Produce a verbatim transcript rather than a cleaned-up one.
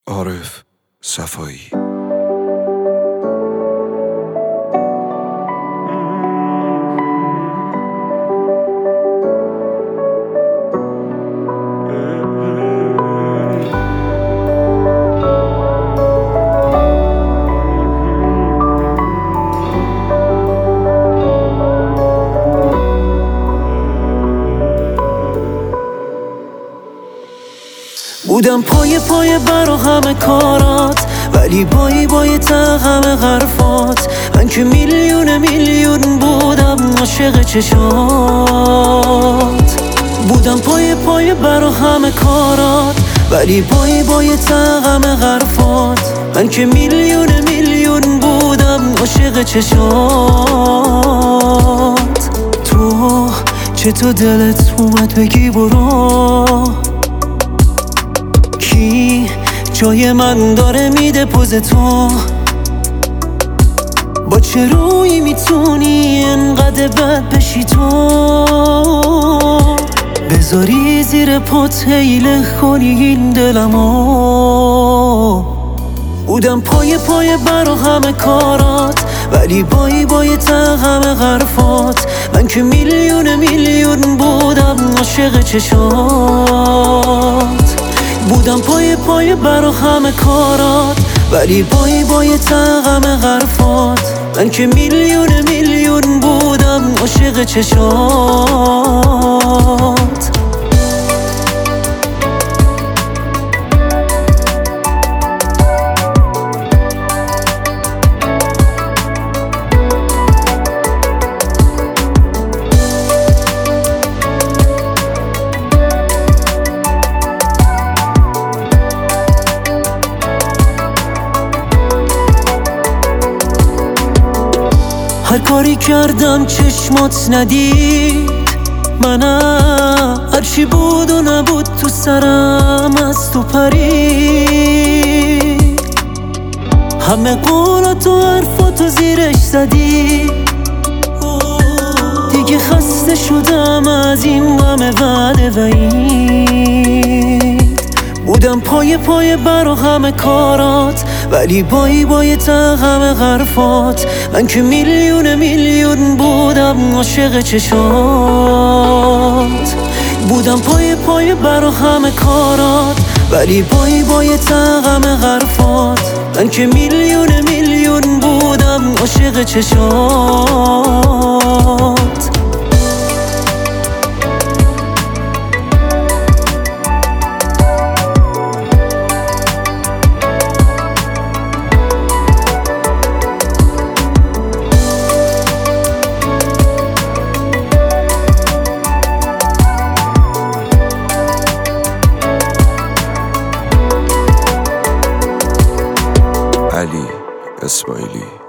عارف صفایی. بودم پای پای برا همه کارات، ولی بایی بای تا همه حرفات. من که میلیون میلیون بودم عاشق چشات. بودم پای پای برا همه کارات، ولی بایی بای تا همه حرفات. من که میلیون میلیون بودم عاشق چشات. تو چطور دلت اومد بگی برو؟ کی جای من داره میده پوز تو؟ با چه روی میتونی انقدر بد بشی تو؟ بذاری زیر پات حیله کنی این دلمو. بودم پای پای برا همه کارات، ولی بایی بای تا همه حرفات. من که میلیون میلیون بودم عاشق چشات. بودم پای پای برا همه کارات، ولی بایی بای تا همه حرفات. من که میلیون میلیون بودم عاشق چشات. هر کاری کردم چشمات ندید منم، هرچی بود و نبود تو سرم از تو پرید. همه قولات و حرفاتو زیرش زدی، دیگه خسته شدم از این غم وعده وعید. بودم پای پای برا همه کارات، ولی بایی بای تا همه حرفات. من که میلیون میلیون بودم عاشق چشات. بودم پای پای برا همه کارات، ولی بایی بای تا همه حرفات. من که میلیون میلیون بودم عاشق چشات. علی اسماعیلی.